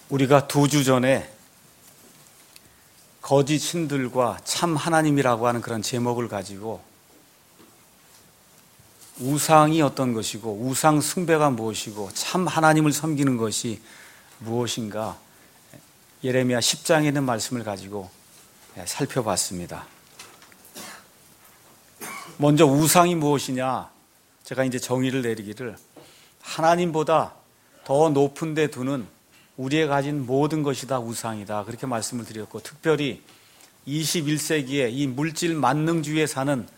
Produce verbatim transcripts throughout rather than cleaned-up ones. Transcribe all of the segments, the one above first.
우리가 두 주 전에 거짓 신들과 참 하나님이라고 하는 그런 제목을 가지고 우상이 어떤 것이고 우상 숭배가 무엇이고 참 하나님을 섬기는 것이 무엇인가 예레미야 십 장에 있는 말씀을 가지고 살펴봤습니다. 먼저 우상이 무엇이냐, 제가 이제 정의를 내리기를 하나님보다 더 높은 데 두는 우리의 가진 모든 것이 다 우상이다, 그렇게 말씀을 드렸고, 특별히 이십일 세기에 이 물질 만능주의에 사는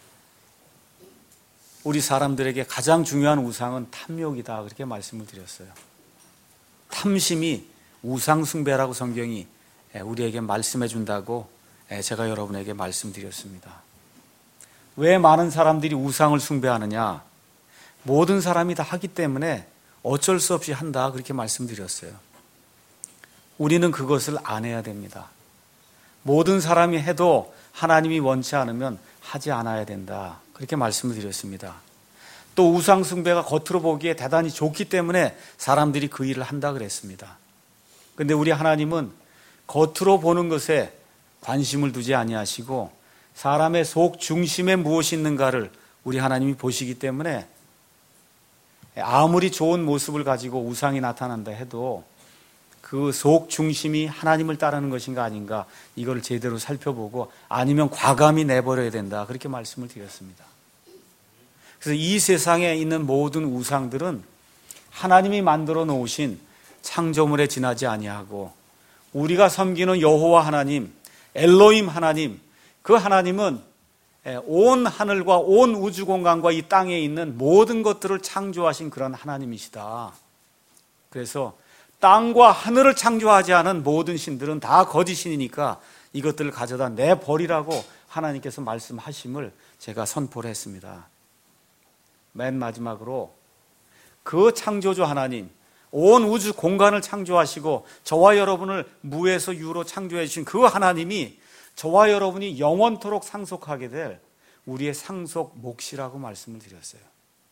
우리 사람들에게 가장 중요한 우상은 탐욕이다, 그렇게 말씀을 드렸어요. 탐심이 우상 숭배라고 성경이 우리에게 말씀해 준다고 제가 여러분에게 말씀드렸습니다. 왜 많은 사람들이 우상을 숭배하느냐? 모든 사람이 다 하기 때문에 어쩔 수 없이 한다, 그렇게 말씀드렸어요. 우리는 그것을 안 해야 됩니다. 모든 사람이 해도 하나님이 원치 않으면 하지 않아야 된다, 그렇게 말씀을 드렸습니다. 또 우상 숭배가 겉으로 보기에 대단히 좋기 때문에 사람들이 그 일을 한다 그랬습니다. 그런데 우리 하나님은 겉으로 보는 것에 관심을 두지 아니하시고 사람의 속 중심에 무엇이 있는가를 우리 하나님이 보시기 때문에 아무리 좋은 모습을 가지고 우상이 나타난다 해도 그 속 중심이 하나님을 따르는 것인가 아닌가, 이걸 제대로 살펴보고 아니면 과감히 내버려야 된다, 그렇게 말씀을 드렸습니다. 그래서 이 세상에 있는 모든 우상들은 하나님이 만들어 놓으신 창조물에 지나지 아니하고 우리가 섬기는 여호와 하나님, 엘로힘 하나님, 그 하나님은 온 하늘과 온 우주 공간과 이 땅에 있는 모든 것들을 창조하신 그런 하나님이시다. 그래서 땅과 하늘을 창조하지 않은 모든 신들은 다 거짓신이니까 이것들을 가져다 내버리라고 하나님께서 말씀하심을 제가 선포를 했습니다. 맨 마지막으로 그 창조주 하나님, 온 우주 공간을 창조하시고 저와 여러분을 무에서 유로 창조해 주신 그 하나님이 저와 여러분이 영원토록 상속하게 될 우리의 상속 몫이라고 말씀을 드렸어요.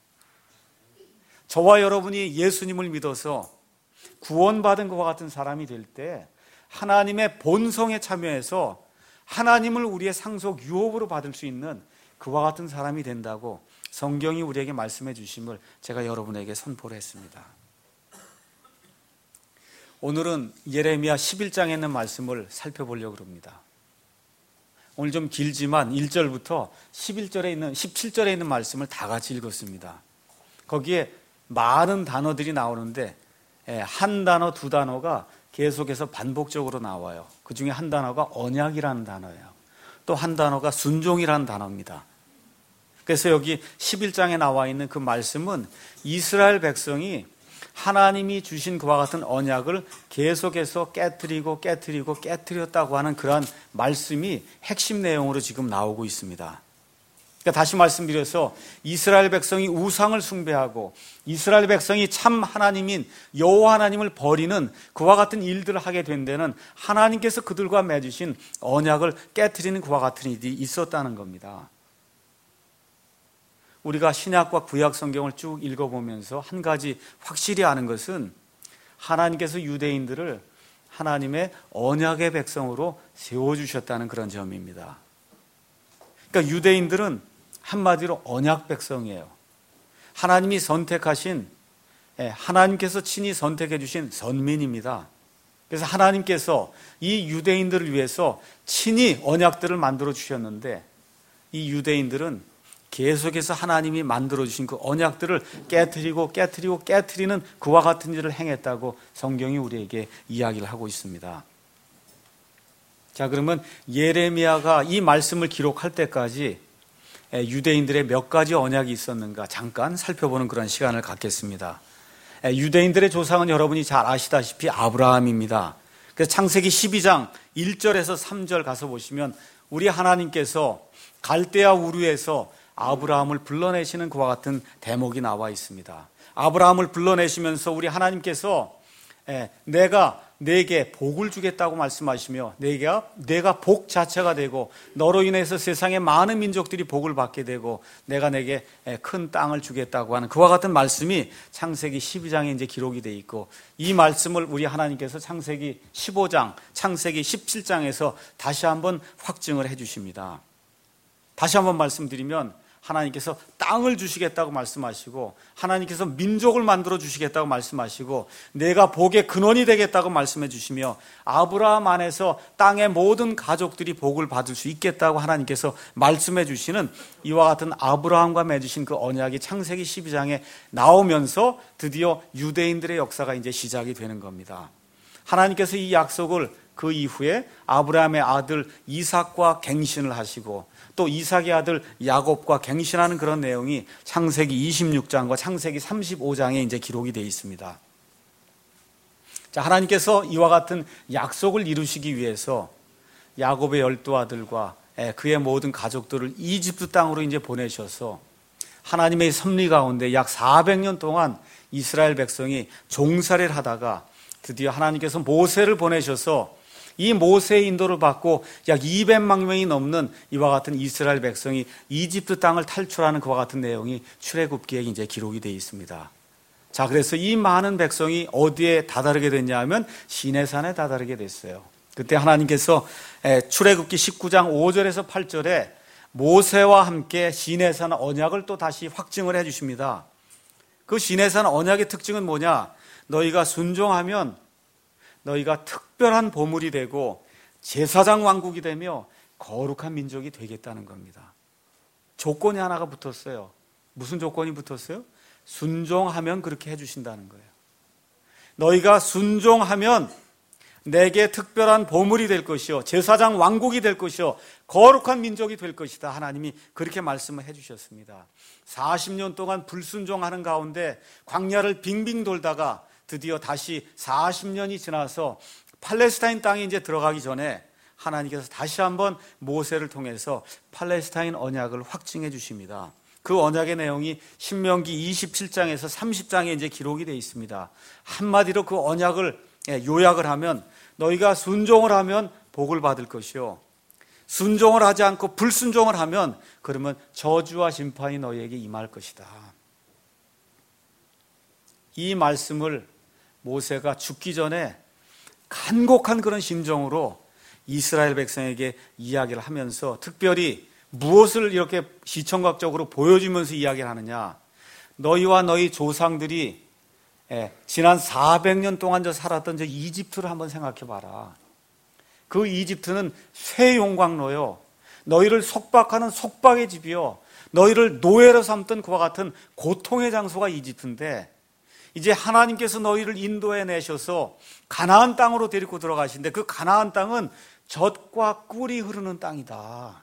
저와 여러분이 예수님을 믿어서 구원받은 것과 같은 사람이 될 때 하나님의 본성에 참여해서 하나님을 우리의 상속 유업으로 받을 수 있는 그와 같은 사람이 된다고 성경이 우리에게 말씀해 주심을 제가 여러분에게 선포를 했습니다. 오늘은 예레미야 십일 장에 있는 말씀을 살펴보려고 합니다. 오늘 좀 길지만 일 절부터 십일 절에 있는, 십칠 절에 있는 말씀을 다 같이 읽었습니다. 거기에 많은 단어들이 나오는데 한 단어, 두 단어가 계속해서 반복적으로 나와요. 그 중에 한 단어가 언약이라는 단어예요. 또 한 단어가 순종이라는 단어입니다. 그래서 여기 십일 장에 나와 있는 그 말씀은 이스라엘 백성이 하나님이 주신 그와 같은 언약을 계속해서 깨트리고 깨트리고 깨트렸다고 하는 그러한 말씀이 핵심 내용으로 지금 나오고 있습니다. 그러니까 다시 말씀드려서 이스라엘 백성이 우상을 숭배하고 이스라엘 백성이 참 하나님인 여호와 하나님을 버리는 그와 같은 일들을 하게 된 데는 하나님께서 그들과 맺으신 언약을 깨트리는 그와 같은 일이 있었다는 겁니다. 우리가 신약과 구약 성경을 쭉 읽어보면서 한 가지 확실히 아는 것은 하나님께서 유대인들을 하나님의 언약의 백성으로 세워주셨다는 그런 점입니다. 그러니까 유대인들은 한마디로 언약 백성이에요. 하나님이 선택하신, 하나님께서 친히 선택해 주신 선민입니다. 그래서 하나님께서 이 유대인들을 위해서 친히 언약들을 만들어 주셨는데 이 유대인들은 계속해서 하나님이 만들어주신 그 언약들을 깨트리고 깨트리고 깨트리는 그와 같은 일을 행했다고 성경이 우리에게 이야기를 하고 있습니다. 자, 그러면 예레미야가 이 말씀을 기록할 때까지 유대인들의 몇 가지 언약이 있었는가 잠깐 살펴보는 그런 시간을 갖겠습니다. 유대인들의 조상은 여러분이 잘 아시다시피 아브라함입니다. 그래서 창세기 십이 장 일 절에서 삼 절 가서 보시면 우리 하나님께서 갈대아 우르에서 아브라함을 불러내시는 그와 같은 대목이 나와 있습니다. 아브라함을 불러내시면서 우리 하나님께서 내가 내게 복을 주겠다고 말씀하시며 내가, 내가 복 자체가 되고 너로 인해서 세상의 많은 민족들이 복을 받게 되고 내가 내게 큰 땅을 주겠다고 하는 그와 같은 말씀이 창세기 십이 장에 이제 기록이 되어 있고, 이 말씀을 우리 하나님께서 창세기 십오 장, 창세기 십칠 장에서 다시 한번 확증을 해 주십니다. 다시 한번 말씀드리면 하나님께서 땅을 주시겠다고 말씀하시고 하나님께서 민족을 만들어 주시겠다고 말씀하시고 내가 복의 근원이 되겠다고 말씀해 주시며 아브라함 안에서 땅의 모든 가족들이 복을 받을 수 있겠다고 하나님께서 말씀해 주시는 이와 같은 아브라함과 맺으신 그 언약이 창세기 십이 장에 나오면서 드디어 유대인들의 역사가 이제 시작이 되는 겁니다. 하나님께서 이 약속을 그 이후에 아브라함의 아들 이삭과 갱신을 하시고 또 이삭의 아들 야곱과 갱신하는 그런 내용이 창세기 이십육 장과 창세기 삼십오 장에 이제 기록이 되어 있습니다. 자, 하나님께서 이와 같은 약속을 이루시기 위해서 야곱의 열두 아들과 그의 모든 가족들을 이집트 땅으로 이제 보내셔서 하나님의 섭리 가운데 약 사백 년 동안 이스라엘 백성이 종살이를 하다가 드디어 하나님께서 모세를 보내셔서 이 모세의 인도를 받고 약 이백만 명이 넘는 이와 같은 이스라엘 백성이 이집트 땅을 탈출하는 그와 같은 내용이 출애굽기에 이제 기록이 되어 있습니다. 자, 그래서 이 많은 백성이 어디에 다다르게 됐냐 하면 시내산에 다다르게 됐어요. 그때 하나님께서 출애굽기 십구 장 오 절에서 팔 절에 모세와 함께 시내산 언약을 또 다시 확증을 해 주십니다. 그 시내산 언약의 특징은 뭐냐? 너희가 순종하면 너희가 특별한 보물이 되고 제사장 왕국이 되며 거룩한 민족이 되겠다는 겁니다. 조건이 하나가 붙었어요. 무슨 조건이 붙었어요? 순종하면 그렇게 해주신다는 거예요. 너희가 순종하면 내게 특별한 보물이 될 것이요 제사장 왕국이 될 것이요 거룩한 민족이 될 것이다. 하나님이 그렇게 말씀을 해주셨습니다. 사십 년 동안 불순종하는 가운데 광야를 빙빙 돌다가 드디어 다시 사십 년이 지나서 팔레스타인 땅에 이제 들어가기 전에 하나님께서 다시 한번 모세를 통해서 팔레스타인 언약을 확증해 주십니다. 그 언약의 내용이 신명기 이십칠 장에서 삼십 장에 이제 기록이 되어 있습니다. 한마디로 그 언약을 요약을 하면 너희가 순종을 하면 복을 받을 것이요 순종을 하지 않고 불순종을 하면 그러면 저주와 심판이 너희에게 임할 것이다. 이 말씀을 모세가 죽기 전에 간곡한 그런 심정으로 이스라엘 백성에게 이야기를 하면서 특별히 무엇을 이렇게 시청각적으로 보여주면서 이야기를 하느냐? 너희와 너희 조상들이 지난 사백 년 동안 저 살았던 저 이집트를 한번 생각해 봐라. 그 이집트는 쇠용광로요. 너희를 속박하는 속박의 집이요. 너희를 노예로 삼던 그와 같은 고통의 장소가 이집트인데 이제 하나님께서 너희를 인도해 내셔서 가나안 땅으로 데리고 들어가신데 그 가나안 땅은 젖과 꿀이 흐르는 땅이다.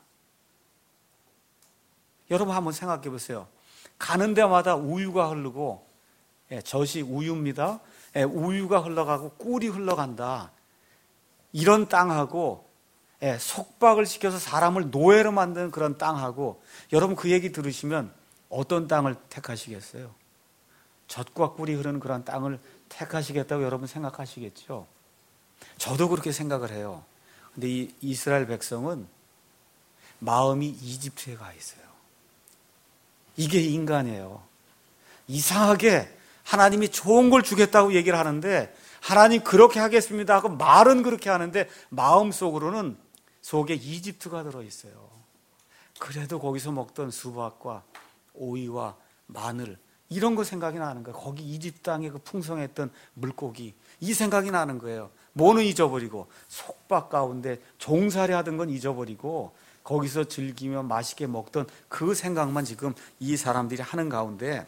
여러분 한번 생각해 보세요. 가는 데마다 우유가 흐르고 젖이 우유입니다. 우유가 흘러가고 꿀이 흘러간다. 이런 땅하고 속박을 시켜서 사람을 노예로 만드는 그런 땅하고 여러분 그 얘기 들으시면 어떤 땅을 택하시겠어요? 젖과 꿀이 흐르는 그런 땅을 택하시겠다고 여러분 생각하시겠죠? 저도 그렇게 생각을 해요. 근데 이 이스라엘 백성은 마음이 이집트에 가 있어요. 이게 인간이에요. 이상하게 하나님이 좋은 걸 주겠다고 얘기를 하는데 하나님 그렇게 하겠습니다 하고 말은 그렇게 하는데 마음속으로는 속에 이집트가 들어있어요. 그래도 거기서 먹던 수박과 오이와 마늘 이런 거 생각이 나는 거예요. 거기 이집트 땅에 그 풍성했던 물고기 이 생각이 나는 거예요. 뭐는 잊어버리고 속박 가운데 종살이 하던 건 잊어버리고 거기서 즐기며 맛있게 먹던 그 생각만 지금 이 사람들이 하는 가운데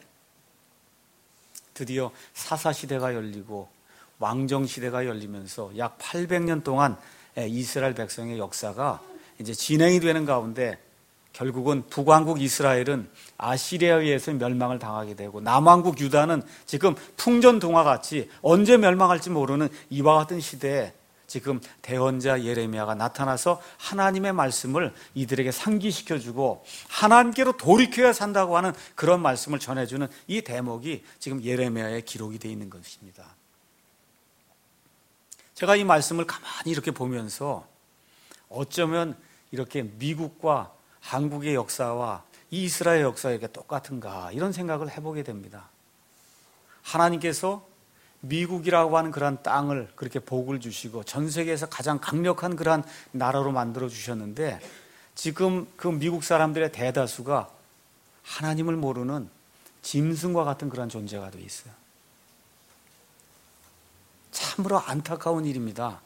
드디어 사사시대가 열리고 왕정시대가 열리면서 약 팔백 년 동안 이스라엘 백성의 역사가 이제 진행이 되는 가운데 결국은 북왕국 이스라엘은 아시리아에 의해서 멸망을 당하게 되고 남왕국 유다는 지금 풍전등화같이 언제 멸망할지 모르는 이와 같은 시대에 지금 대언자 예레미야가 나타나서 하나님의 말씀을 이들에게 상기시켜주고 하나님께로 돌이켜야 산다고 하는 그런 말씀을 전해주는 이 대목이 지금 예레미야에 기록이 되어 있는 것입니다. 제가 이 말씀을 가만히 이렇게 보면서 어쩌면 이렇게 미국과 한국의 역사와 이스라엘 역사가 이렇게 똑같은가 이런 생각을 해보게 됩니다. 하나님께서 미국이라고 하는 그러한 땅을 그렇게 복을 주시고 전 세계에서 가장 강력한 그러한 나라로 만들어 주셨는데 지금 그 미국 사람들의 대다수가 하나님을 모르는 짐승과 같은 그런 존재가 되어 있어요. 참으로 안타까운 일입니다.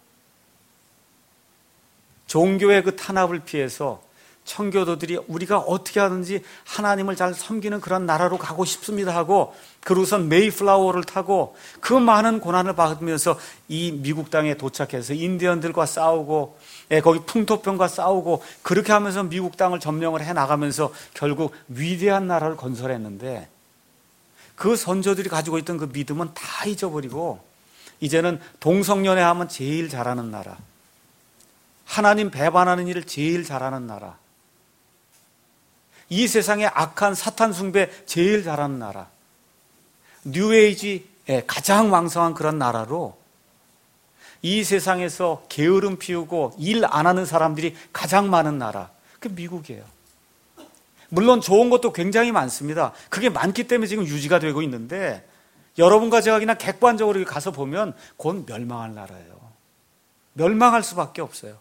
종교의 그 탄압을 피해서 청교도들이 우리가 어떻게 하든지 하나님을 잘 섬기는 그런 나라로 가고 싶습니다 하고 그러고선 메이플라워를 타고 그 많은 고난을 받으면서 이 미국 땅에 도착해서 인디언들과 싸우고 거기 풍토병과 싸우고 그렇게 하면서 미국 땅을 점령을 해나가면서 결국 위대한 나라를 건설했는데 그 선조들이 가지고 있던 그 믿음은 다 잊어버리고 이제는 동성연애 하면 제일 잘하는 나라, 하나님 배반하는 일을 제일 잘하는 나라, 이 세상의 악한 사탄 숭배 제일 잘하는 나라, 뉴에이지의 가장 왕성한 그런 나라로 이 세상에서 게으름 피우고 일 안 하는 사람들이 가장 많은 나라, 그게 미국이에요. 물론 좋은 것도 굉장히 많습니다. 그게 많기 때문에 지금 유지가 되고 있는데 여러분과 제가 그냥 객관적으로 가서 보면 곧 멸망할 나라예요. 멸망할 수밖에 없어요.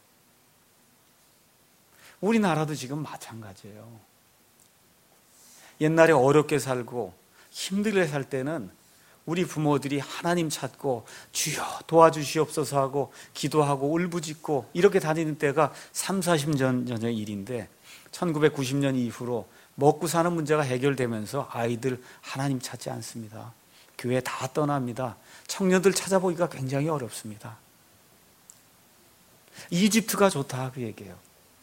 우리나라도 지금 마찬가지예요. 옛날에 어렵게 살고 힘들게 살 때는 우리 부모들이 하나님 찾고 주여 도와주시옵소서 하고 기도하고 울부짖고 이렇게 다니는 때가 삼사십 년 전의 일인데 천구백구십 년 이후로 먹고 사는 문제가 해결되면서 아이들 하나님 찾지 않습니다. 교회 다 떠납니다. 청년들 찾아보기가 굉장히 어렵습니다. 이집트가 좋다 그 얘기예요.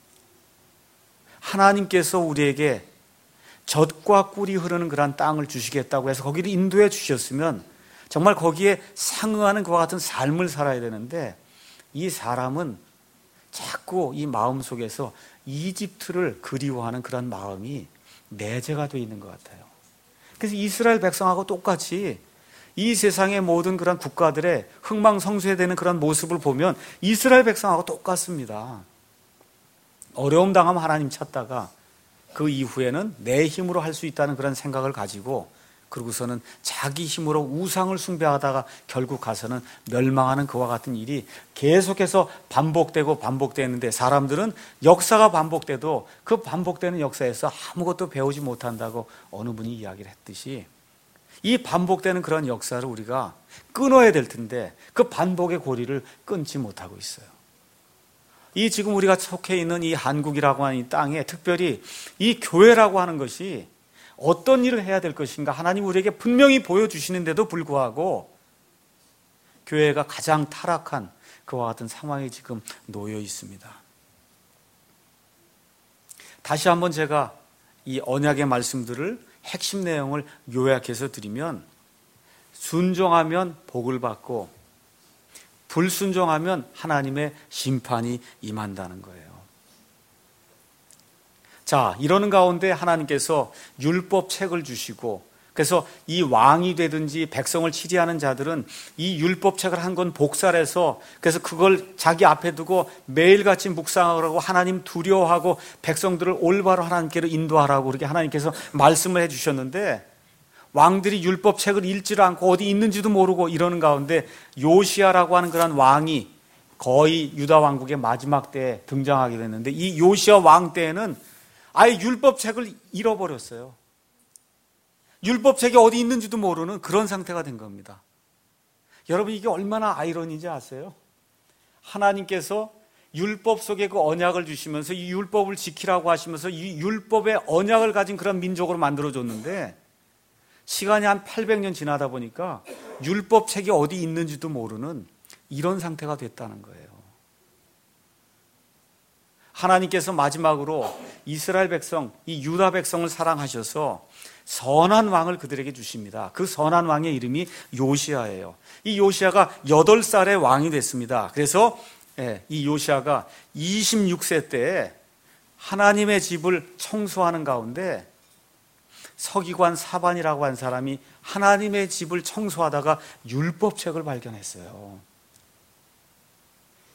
하나님께서 우리에게 젖과 꿀이 흐르는 그런 땅을 주시겠다고 해서 거기를 인도해 주셨으면 정말 거기에 상응하는 그와 같은 삶을 살아야 되는데 이 사람은 자꾸 이 마음 속에서 이집트를 그리워하는 그런 마음이 내재가 되어 있는 것 같아요. 그래서 이스라엘 백성하고 똑같이 이 세상의 모든 그런 국가들의 흥망성쇠되는 그런 모습을 보면 이스라엘 백성하고 똑같습니다. 어려움 당하면 하나님 찾다가 그 이후에는 내 힘으로 할 수 있다는 그런 생각을 가지고 그러고서는 자기 힘으로 우상을 숭배하다가 결국 가서는 멸망하는 그와 같은 일이 계속해서 반복되고 반복되는데 사람들은 역사가 반복돼도 그 반복되는 역사에서 아무것도 배우지 못한다고 어느 분이 이야기를 했듯이 이 반복되는 그런 역사를 우리가 끊어야 될 텐데 그 반복의 고리를 끊지 못하고 있어요. 이 지금 우리가 속해 있는 이 한국이라고 하는 이 땅에 특별히 이 교회라고 하는 것이 어떤 일을 해야 될 것인가 하나님 우리에게 분명히 보여주시는데도 불구하고 교회가 가장 타락한 그와 같은 상황에 지금 놓여 있습니다. 다시 한번 제가 이 언약의 말씀들을 핵심 내용을 요약해서 드리면 순종하면 복을 받고 불순종하면 하나님의 심판이 임한다는 거예요. 자, 이러는 가운데 하나님께서 율법 책을 주시고 그래서 이 왕이 되든지 백성을 치리하는 자들은 이 율법 책을 한 권 복사해서 그래서 그걸 자기 앞에 두고 매일같이 묵상하라고 하나님 두려워하고 백성들을 올바로 하나님께로 인도하라고 그렇게 하나님께서 말씀을 해 주셨는데 왕들이 율법 책을 읽지를 않고 어디 있는지도 모르고 이러는 가운데 요시야라고 하는 그런 왕이 거의 유다 왕국의 마지막 때에 등장하게 됐는데 이 요시야 왕 때에는 아예 율법 책을 잃어버렸어요. 율법 책이 어디 있는지도 모르는 그런 상태가 된 겁니다. 여러분 이게 얼마나 아이러니인지 아세요? 하나님께서 율법 속에 그 언약을 주시면서 이 율법을 지키라고 하시면서 이 율법의 언약을 가진 그런 민족으로 만들어줬는데 시간이 한 팔백 년 지나다 보니까 율법 책이 어디 있는지도 모르는 이런 상태가 됐다는 거예요. 하나님께서 마지막으로 이스라엘 백성, 이 유다 백성을 사랑하셔서 선한 왕을 그들에게 주십니다. 그 선한 왕의 이름이 요시야예요. 이 요시야가 여덟 살에 왕이 됐습니다. 그래서 이 요시야가 이십육 세 때에 하나님의 집을 청소하는 가운데 서기관 사반이라고 한 사람이 하나님의 집을 청소하다가 율법책을 발견했어요.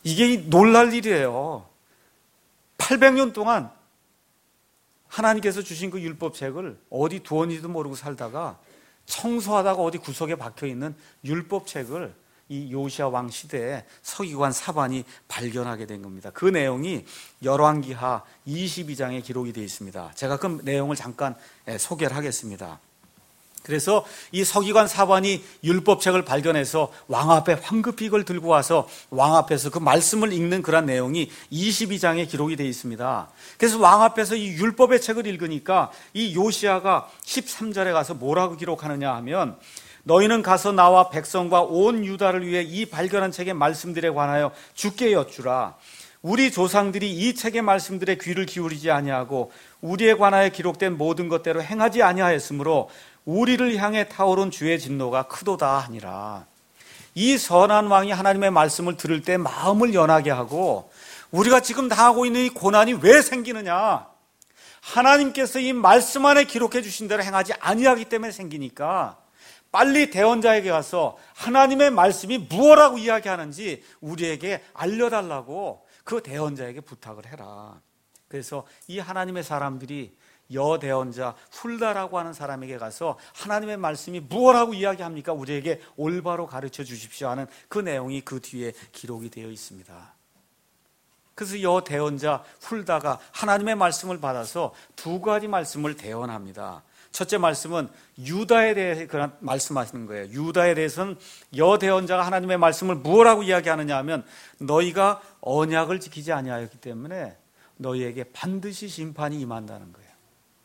이게 놀랄 일이에요. 팔백 년 동안 하나님께서 주신 그 율법책을 어디 두었는지도 모르고 살다가 청소하다가 어디 구석에 박혀있는 율법책을 이 요시야 왕 시대에 서기관 사반이 발견하게 된 겁니다. 그 내용이 열왕기하 이십이 장에 기록이 되어 있습니다. 제가 그 내용을 잠깐 소개를 하겠습니다. 그래서 이 서기관 사반이 율법책을 발견해서 왕 앞에 황급히 이걸 들고 와서 왕 앞에서 그 말씀을 읽는 그런 내용이 이십이 장에 기록이 되어 있습니다. 그래서 왕 앞에서 이 율법의 책을 읽으니까 이 요시야가 십삼 절에 가서 뭐라고 기록하느냐 하면, 너희는 가서 나와 백성과 온 유다를 위해 이 발견한 책의 말씀들에 관하여 주께 여쭈라. 우리 조상들이 이 책의 말씀들에 귀를 기울이지 아니하고 우리에 관하여 기록된 모든 것대로 행하지 아니하였으므로 우리를 향해 타오른 주의 진노가 크도다 하니라. 이 선한 왕이 하나님의 말씀을 들을 때 마음을 연하게 하고, 우리가 지금 당하고 있는 이 고난이 왜 생기느냐? 하나님께서 이 말씀 안에 기록해 주신 대로 행하지 아니하기 때문에 생기니까 빨리 대언자에게 가서 하나님의 말씀이 무엇라고 이야기하는지 우리에게 알려달라고 그 대언자에게 부탁을 해라. 그래서 이 하나님의 사람들이 여대언자 훌다라고 하는 사람에게 가서 하나님의 말씀이 무엇라고 이야기합니까? 우리에게 올바로 가르쳐 주십시오 하는 그 내용이 그 뒤에 기록이 되어 있습니다. 그래서 여대언자 훌다가 하나님의 말씀을 받아서 두 가지 말씀을 대언합니다. 첫째 말씀은 유다에 대해 그런 말씀하시는 거예요. 유다에 대해서는 여대언자가 하나님의 말씀을 무엇라고 이야기하느냐 하면, 너희가 언약을 지키지 아니하였기 때문에 너희에게 반드시 심판이 임한다는 거예요.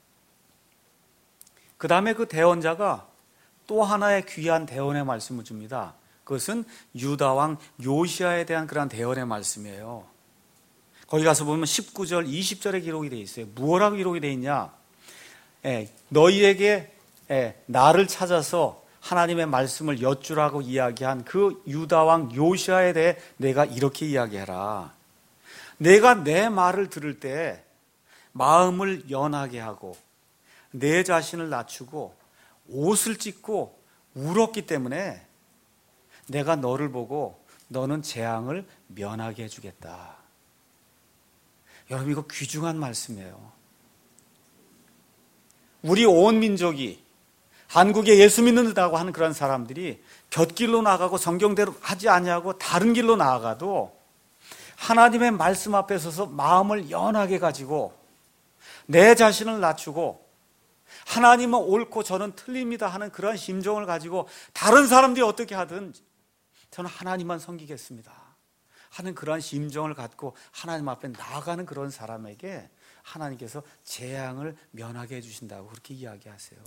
그 다음에 그 대언자가 또 하나의 귀한 대언의 말씀을 줍니다. 그것은 유다왕 요시야에 대한 그런 대언의 말씀이에요. 거기 가서 보면 십구 절, 이십 절에 기록이 되어 있어요. 무엇라고 기록이 되어 있냐? 예, 너희에게 예, 나를 찾아서 하나님의 말씀을 여쭈라고 이야기한 그 유다왕 요시야에 대해 내가 이렇게 이야기해라. 내가 내 말을 들을 때 마음을 연하게 하고 내 자신을 낮추고 옷을 찢고 울었기 때문에 내가 너를 보고 너는 재앙을 면하게 해주겠다. 여러분, 이거 귀중한 말씀이에요. 우리 온 민족이 한국에 예수 믿는다고 하는 그런 사람들이 곁길로 나가고 성경대로 하지 아니하고 다른 길로 나아가도 하나님의 말씀 앞에 서서 마음을 연하게 가지고 내 자신을 낮추고 하나님은 옳고 저는 틀립니다 하는 그런 심정을 가지고 다른 사람들이 어떻게 하든 저는 하나님만 섬기겠습니다 하는 그런 심정을 갖고 하나님 앞에 나아가는 그런 사람에게 하나님께서 재앙을 면하게 해주신다고 그렇게 이야기하세요.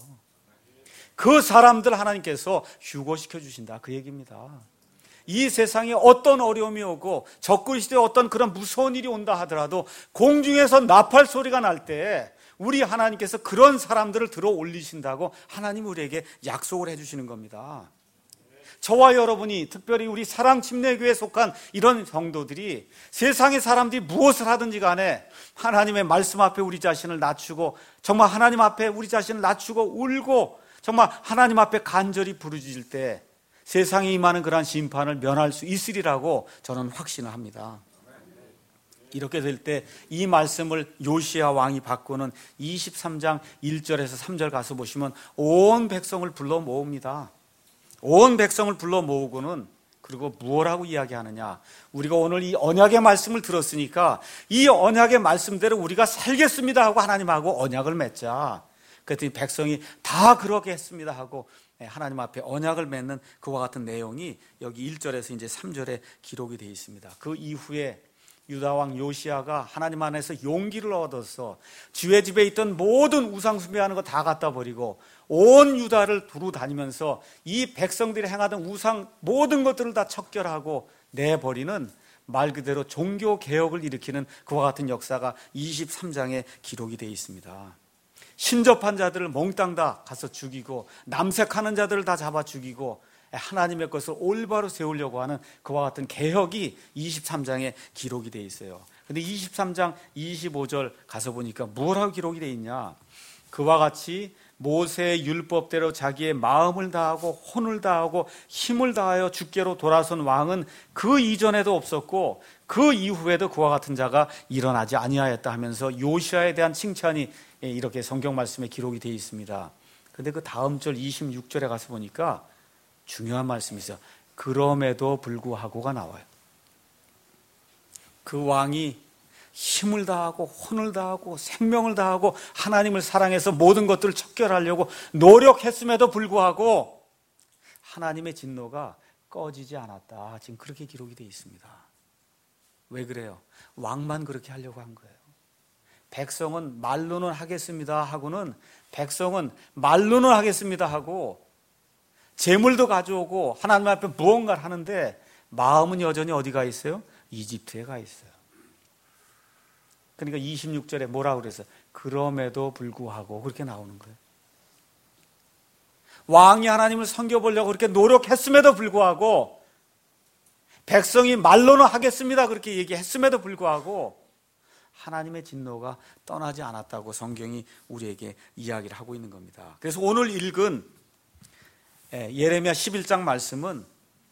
그 사람들 하나님께서 휴거시켜 주신다, 그 얘기입니다. 이 세상에 어떤 어려움이 오고 적그리스도의 어떤 그런 무서운 일이 온다 하더라도 공중에서 나팔 소리가 날 때 우리 하나님께서 그런 사람들을 들어 올리신다고 하나님 우리에게 약속을 해주시는 겁니다. 저와 여러분이, 특별히 우리 사랑침례교회에 속한 이런 성도들이 세상의 사람들이 무엇을 하든지 간에 하나님의 말씀 앞에 우리 자신을 낮추고 정말 하나님 앞에 우리 자신을 낮추고 울고 정말 하나님 앞에 간절히 부르짖을 때 세상에 임하는 그러한 심판을 면할 수 있으리라고 저는 확신을 합니다. 이렇게 될 때 이 말씀을 요시야 왕이 받고는 이십삼 장 일 절에서 삼 절 가서 보시면 온 백성을 불러 모읍니다. 온 백성을 불러 모으고는 그리고 무엇라고 이야기하느냐? 우리가 오늘 이 언약의 말씀을 들었으니까 이 언약의 말씀대로 우리가 살겠습니다 하고 하나님하고 언약을 맺자. 그랬더니 백성이 다 그렇게 했습니다 하고 하나님 앞에 언약을 맺는 그와 같은 내용이 여기 일 절에서 이제 삼 절에 기록이 되어 있습니다. 그 이후에 유다왕 요시야가 하나님 안에서 용기를 얻어서 주의 집에 있던 모든 우상 숭배하는 거 다 갖다 버리고 온 유다를 두루 다니면서 이 백성들이 행하던 우상 모든 것들을 다 척결하고 내버리는 말 그대로 종교 개혁을 일으키는 그와 같은 역사가 이십삼 장에 기록이 되어 있습니다. 신접한 자들을 몽땅 다 가서 죽이고 남색하는 자들을 다 잡아 죽이고 하나님의 것을 올바로 세우려고 하는 그와 같은 개혁이 이십삼 장에 기록이 되어 있어요. 그런데 이십삼 장 이십오 절 가서 보니까 뭐라고 기록이 되어 있냐? 그와 같이 모세의 율법대로 자기의 마음을 다하고 혼을 다하고 힘을 다하여 주께로 돌아선 왕은 그 이전에도 없었고 그 이후에도 그와 같은 자가 일어나지 아니하였다 하면서 요시아에 대한 칭찬이 이렇게 성경 말씀에 기록이 되어 있습니다. 그런데 그 다음 절 이십육 절에 가서 보니까 중요한 말씀이 있어요. 그럼에도 불구하고가 나와요. 그 왕이 힘을 다하고 혼을 다하고 생명을 다하고 하나님을 사랑해서 모든 것들을 척결하려고 노력했음에도 불구하고 하나님의 진노가 꺼지지 않았다. 지금 그렇게 기록이 되어 있습니다. 왜 그래요? 왕만 그렇게 하려고 한 거예요. 백성은 말로는 하겠습니다 하고는 백성은 말로는 하겠습니다 하고 재물도 가져오고 하나님 앞에 무언가를 하는데 마음은 여전히 어디가 있어요? 이집트에 가 있어요. 그러니까 이십육 절에 뭐라고 그랬어요? 그럼에도 불구하고 그렇게 나오는 거예요. 왕이 하나님을 섬겨보려고 그렇게 노력했음에도 불구하고 백성이 말로는 하겠습니다 그렇게 얘기했음에도 불구하고 하나님의 진노가 떠나지 않았다고 성경이 우리에게 이야기를 하고 있는 겁니다. 그래서 오늘 읽은 예레미야 십일 장 말씀은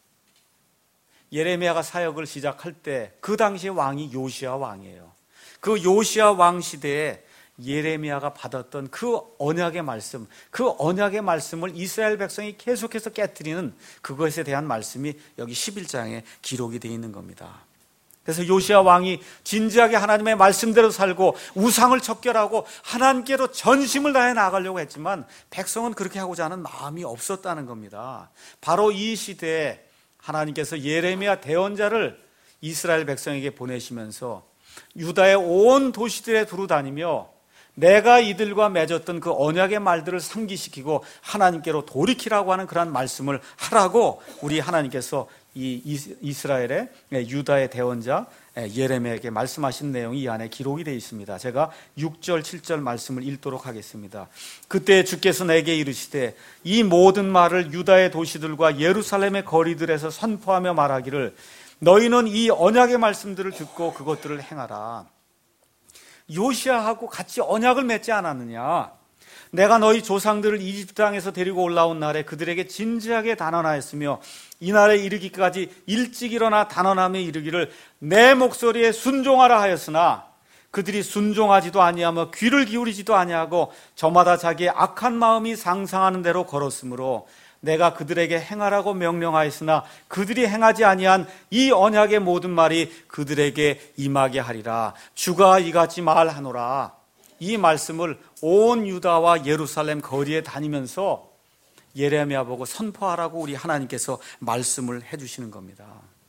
예레미야가 사역을 시작할 때 그 당시의 왕이 요시야 왕이에요. 그 요시야 왕 시대에 예레미야가 받았던 그 언약의 말씀, 그 언약의 말씀을 이스라엘 백성이 계속해서 깨트리는 그것에 대한 말씀이 여기 십일 장에 기록이 되어 있는 겁니다. 그래서 요시야 왕이 진지하게 하나님의 말씀대로 살고 우상을 척결하고 하나님께로 전심을 다해 나가려고 했지만 백성은 그렇게 하고자 하는 마음이 없었다는 겁니다. 바로 이 시대에 하나님께서 예레미야 대언자를 이스라엘 백성에게 보내시면서 유다의 온 도시들에 두루 다니며 내가 이들과 맺었던 그 언약의 말들을 상기시키고 하나님께로 돌이키라고 하는 그런 말씀을 하라고 우리 하나님께서 이 이스라엘의 유다의 대언자 예레미야에게 말씀하신 내용이 이 안에 기록이 되어 있습니다. 제가 육 절 칠 절 말씀을 읽도록 하겠습니다. 그때 주께서 내게 이르시되 이 모든 말을 유다의 도시들과 예루살렘의 거리들에서 선포하며 말하기를 너희는 이 언약의 말씀들을 듣고 그것들을 행하라. 요시야하고 같이 언약을 맺지 않았느냐? 내가 너희 조상들을 이집트 땅에서 데리고 올라온 날에 그들에게 진지하게 단언하였으며 이날에 이르기까지 일찍 일어나 단언하며 이르기를 내 목소리에 순종하라 하였으나 그들이 순종하지도 아니하며 귀를 기울이지도 아니하고 저마다 자기의 악한 마음이 상상하는 대로 걸었으므로 내가 그들에게 행하라고 명령하였으나 그들이 행하지 아니한 이 언약의 모든 말이 그들에게 임하게 하리라. 주가 이같이 말하노라. 이 말씀을 온 유다와 예루살렘 거리에 다니면서 예레미야 보고 선포하라고 우리 하나님께서 말씀을 해주시는 겁니다.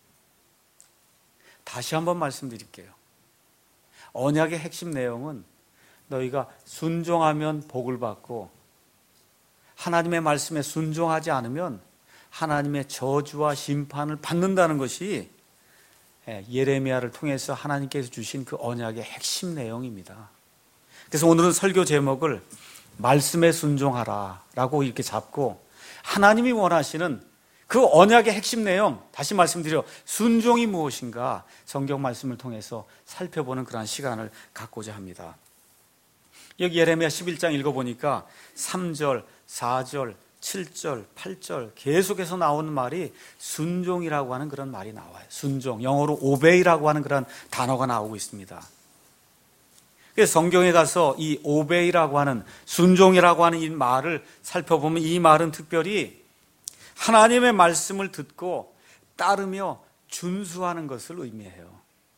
다시 한번 말씀드릴게요. 언약의 핵심 내용은 너희가 순종하면 복을 받고 하나님의 말씀에 순종하지 않으면 하나님의 저주와 심판을 받는다는 것이 예레미야를 통해서 하나님께서 주신 그 언약의 핵심 내용입니다. 그래서 오늘은 설교 제목을 말씀에 순종하라 라고 이렇게 잡고 하나님이 원하시는 그 언약의 핵심 내용, 다시 말씀드려 순종이 무엇인가 성경 말씀을 통해서 살펴보는 그런 시간을 갖고자 합니다. 여기 예레미야 십일 장 읽어보니까 삼 절, 사 절, 칠 절, 팔 절 계속해서 나오는 말이 순종이라고 하는 그런 말이 나와요. 순종, 영어로 obey라고 하는 그런 단어가 나오고 있습니다. 그래서 성경에 가서 이 obey라고 하는 순종이라고 하는 이 말을 살펴보면 이 말은 특별히 하나님의 말씀을 듣고 따르며 준수하는 것을 의미해요.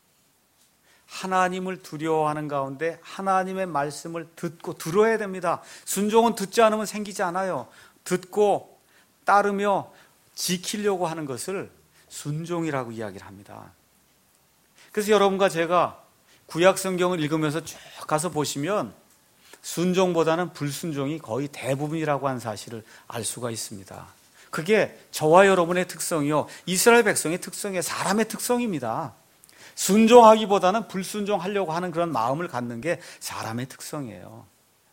하나님을 두려워하는 가운데 하나님의 말씀을 듣고 들어야 됩니다. 순종은 듣지 않으면 생기지 않아요. 듣고 따르며 지키려고 하는 것을 순종이라고 이야기를 합니다. 그래서 여러분과 제가 구약 성경을 읽으면서 쭉 가서 보시면 순종보다는 불순종이 거의 대부분이라고 하는 사실을 알 수가 있습니다. 그게 저와 여러분의 특성이요, 이스라엘 백성의 특성이에요. 사람의 특성입니다. 순종하기보다는 불순종하려고 하는 그런 마음을 갖는 게 사람의 특성이에요.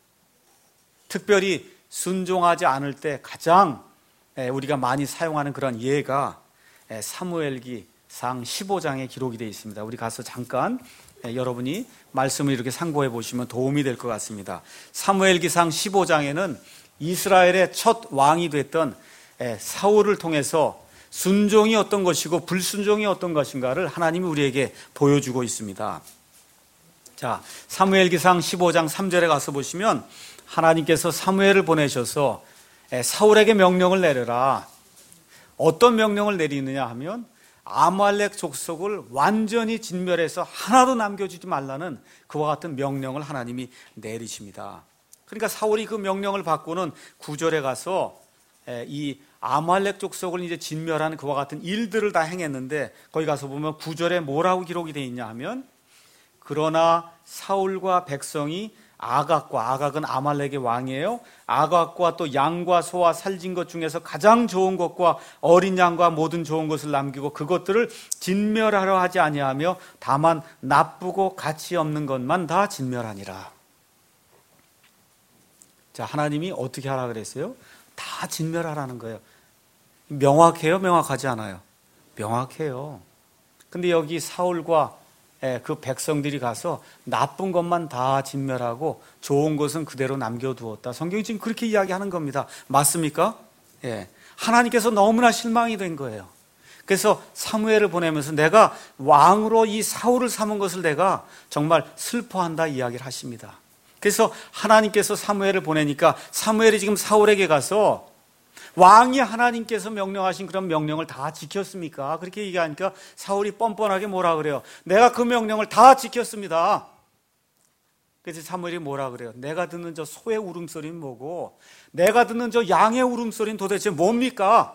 특별히 순종하지 않을 때 가장 우리가 많이 사용하는 그런 예가 사무엘기 십오 장에 기록이 되어 있습니다. 우리 가서 잠깐 여러분이 말씀을 이렇게 상고해 보시면 도움이 될 것 같습니다. 사무엘기상 십오 장에는 이스라엘의 첫 왕이 됐던 사울을 통해서 순종이 어떤 것이고 불순종이 어떤 것인가를 하나님이 우리에게 보여주고 있습니다. 자, 사무엘기상 십오 장 삼 절에 가서 보시면 하나님께서 사무엘을 보내셔서 사울에게 명령을 내려라. 어떤 명령을 내리느냐 하면 아말렉 족속을 완전히 진멸해서 하나도 남겨주지 말라는 그와 같은 명령을 하나님이 내리십니다. 그러니까 사울이 그 명령을 받고는 구 절에 가서 이 아말렉 족속을 이제 진멸하는 그와 같은 일들을 다 행했는데 거기 가서 보면 구 절에 뭐라고 기록이 되어 있냐 하면 그러나 사울과 백성이 아각과, 아각은 아말렉의 왕이에요. 아각과 또 양과 소와 살진 것 중에서 가장 좋은 것과 어린 양과 모든 좋은 것을 남기고 그것들을 진멸하려 하지 아니하며 다만 나쁘고 가치 없는 것만 다 진멸하니라. 자, 하나님이 어떻게 하라 그랬어요? 다 진멸하라는 거예요. 명확해요? 명확하지 않아요? 명확해요. 근데 여기 사울과 그 백성들이 가서 나쁜 것만 다 진멸하고 좋은 것은 그대로 남겨두었다. 성경이 지금 그렇게 이야기하는 겁니다. 맞습니까? 예. 하나님께서 너무나 실망이 된 거예요. 그래서 사무엘을 보내면서 내가 왕으로 이 사울을 삼은 것을 내가 정말 슬퍼한다 이야기를 하십니다. 그래서 하나님께서 사무엘을 보내니까 사무엘이 지금 사울에게 가서 왕이 하나님께서 명령하신 그런 명령을 다 지켰습니까? 그렇게 얘기하니까 사울이 뻔뻔하게 뭐라 그래요? 내가 그 명령을 다 지켰습니다. 그래서 사무엘이 뭐라 그래요? 내가 듣는 저 소의 울음소리는 뭐고 내가 듣는 저 양의 울음소리는 도대체 뭡니까?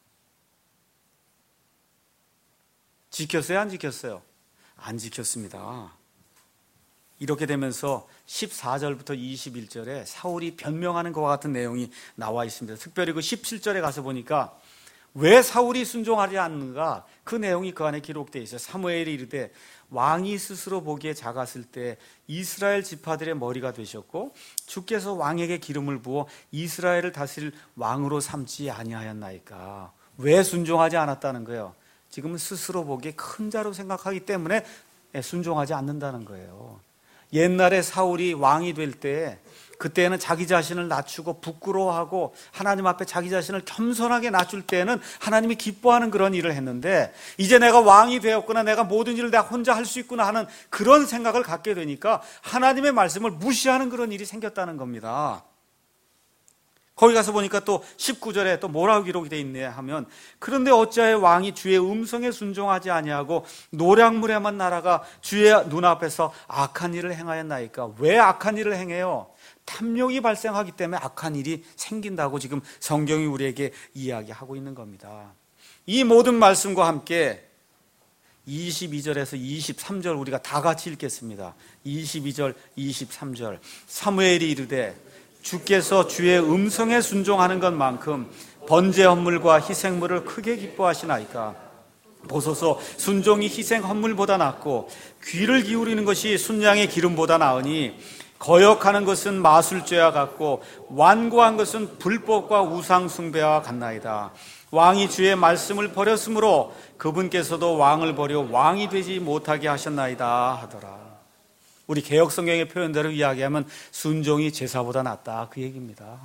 지켰어요? 안 지켰어요? 안 지켰습니다. 이렇게 되면서 십사 절부터 이십일 절에 사울이 변명하는 것과 같은 내용이 나와 있습니다. 특별히 그 십칠 절에 가서 보니까 왜 사울이 순종하지 않는가 그 내용이 그 안에 기록되어 있어요. 사무엘이 이르되 왕이 스스로 보기에 작았을 때 이스라엘 지파들의 머리가 되셨고 주께서 왕에게 기름을 부어 이스라엘을 다스릴 왕으로 삼지 아니하였나이까. 왜 순종하지 않았다는 거예요? 지금은 스스로 보기에 큰 자로 생각하기 때문에 순종하지 않는다는 거예요. 옛날에 사울이 왕이 될 때 그때는 자기 자신을 낮추고 부끄러워하고 하나님 앞에 자기 자신을 겸손하게 낮출 때는 하나님이 기뻐하는 그런 일을 했는데 이제 내가 왕이 되었구나, 내가 모든 일을 내가 혼자 할 수 있구나 하는 그런 생각을 갖게 되니까 하나님의 말씀을 무시하는 그런 일이 생겼다는 겁니다. 거기 가서 보니까 또 십구 절에 또 뭐라고 기록이 되어 있냐 하면 그런데 어찌하여 왕이 주의 음성에 순종하지 아니하고 노략물에만 날아가 주의 눈앞에서 악한 일을 행하였나이까. 왜 악한 일을 행해요? 탐욕이 발생하기 때문에 악한 일이 생긴다고 지금 성경이 우리에게 이야기하고 있는 겁니다. 이 모든 말씀과 함께 이십이 절에서 이십삼 절 우리가 다 같이 읽겠습니다. 이십이 절, 이십삼 절. 사무엘이 이르되 주께서 주의 음성에 순종하는 것만큼 번제 헌물과 희생물을 크게 기뻐하시나이까. 보소서 순종이 희생 헌물보다 낫고 귀를 기울이는 것이 순양의 기름보다 나으니 거역하는 것은 마술죄와 같고 완고한 것은 불법과 우상 숭배와 같나이다. 왕이 주의 말씀을 버렸으므로 그분께서도 왕을 버려 왕이 되지 못하게 하셨나이다 하더라. 우리 개혁성경의 표현대로 이야기하면 순종이 제사보다 낫다 그 얘기입니다.